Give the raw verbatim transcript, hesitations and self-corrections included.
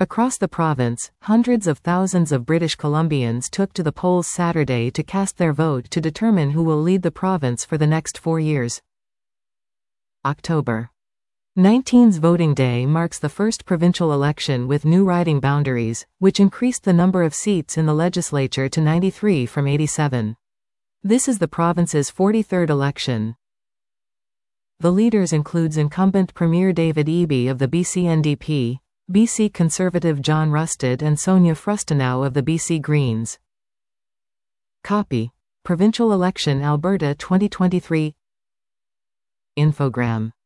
Across the province, hundreds of thousands of British Columbians took to the polls Saturday to cast their vote to determine who will lead the province for the next four years. October nineteen's voting day marks the first provincial election with new riding boundaries, which increased the number of seats in the legislature to ninety-three from eighty-seven. This is the province's forty-third election. The leaders includes incumbent Premier David Eby of the B C N D P, B C Conservative John Rustad and Sonia Frustenow of the B C Greens. Copy. Provincial Election Alberta twenty twenty-three Infogram